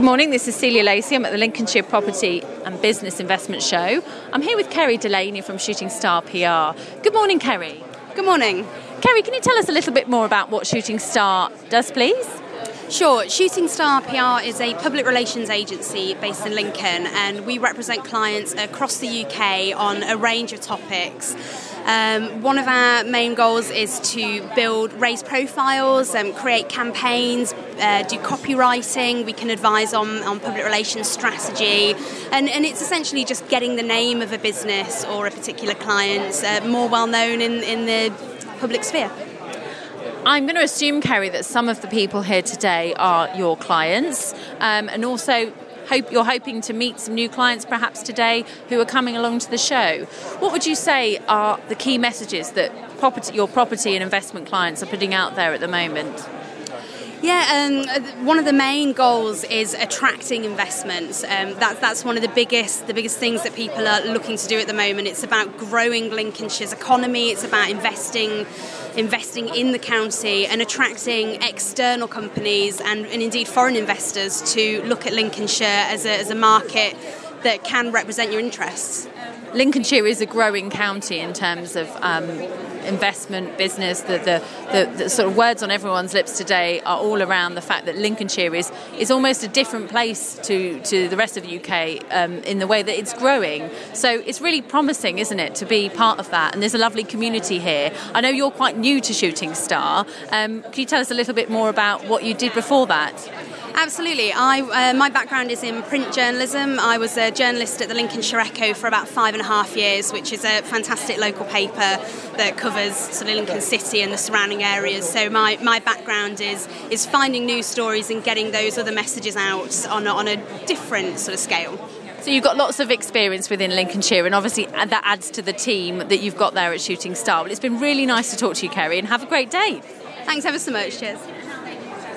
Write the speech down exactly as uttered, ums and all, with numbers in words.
Good morning, this is Celia Lacey. I'm at the Lincolnshire Property and Business Investment Show. I'm here with Kerry Delaney from Shooting Star P R. Good morning, Kerry. Good morning. Kerry, can you tell us a little bit more about what Shooting Star does, please? Sure. Shooting Star P R is a public relations agency based in Lincoln, and we represent clients across the U K on a range of topics. Um, one of our main goals is to build, raise profiles, um, create campaigns, uh, do copywriting. We can advise on, on public relations strategy, and, and it's essentially just getting the name of a business or a particular client uh, more well known in, in the public sphere. I'm going to assume, Kerry, that some of the people here today are your clients, um, and also hope you're hoping to meet some new clients perhaps today who are coming along to the show. What would you say are the key messages that property, your property and investment clients are putting out there at the moment? Yeah, um, one of the main goals is attracting investments. Um, that's that's one of the biggest the biggest things that people are looking to do at the moment. It's about growing Lincolnshire's economy. It's about investing investing in the county and attracting external companies and, and indeed foreign investors to look at Lincolnshire as a, as a market that can represent your interests. Lincolnshire is a growing county in terms of um, investment, business. The, the, the, the sort of words on everyone's lips today are all around the fact that Lincolnshire is, is almost a different place to, to the rest of the U K um, in the way that it's growing. So it's really promising, isn't it, to be part of that? And there's a lovely community here. I know you're quite new to Shooting Star. Um, can you tell us a little bit more about what you did before that? Absolutely. I, uh, my background is in print journalism. I was a journalist at the Lincolnshire Echo for about five and a half years, which is a fantastic local paper that covers sort of Lincoln City and the surrounding areas. So my, my background is is finding news stories and getting those other messages out on a, on a different sort of scale. So you've got lots of experience within Lincolnshire, and obviously that adds to the team that you've got there at Shooting Star. Well, it's been really nice to talk to you, Kerry, and have a great day. Thanks ever so much. Cheers.